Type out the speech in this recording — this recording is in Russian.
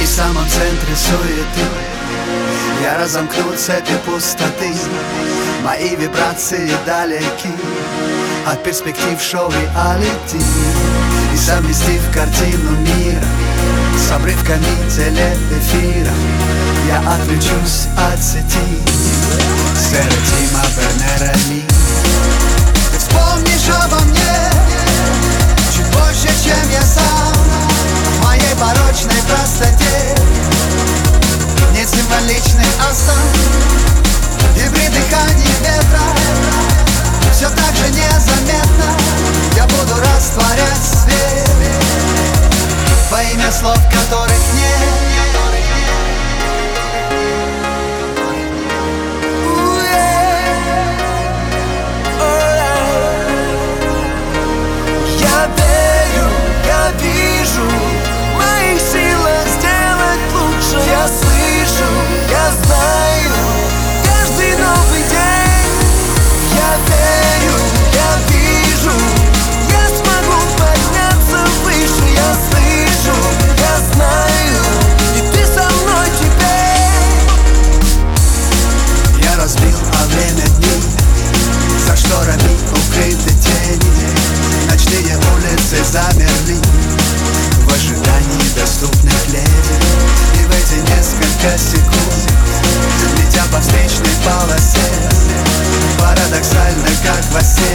И в самом центре суеты я разомкну цепи пустоты. Мои вибрации далеки от перспектив шоу реалити. И совместив картину мира с обрывками телеэфира, я отвлечусь от сети. Сэр Тима Бернера-Ли. Ты вспомнишь обо мне чуть больше, чем я сам. В моей порочной простоте нет символичных осанок и при дыхании ветра все так же незаметно я буду растворять свет во имя слов, которых нет. Я верю, я вижу, в моих силах сделать лучше. Я слышу, я знаю, каждый новый день. Я верю, я вижу, я смогу подняться выше. Я слышу, я знаю, и ты со мной теперь. Я разбил о время дней, за шторами укрыты тени. Ночные улицы замерли в ожидании доступных леди. И в эти несколько секунд, летя по встречной полосе, парадоксально, как во сне,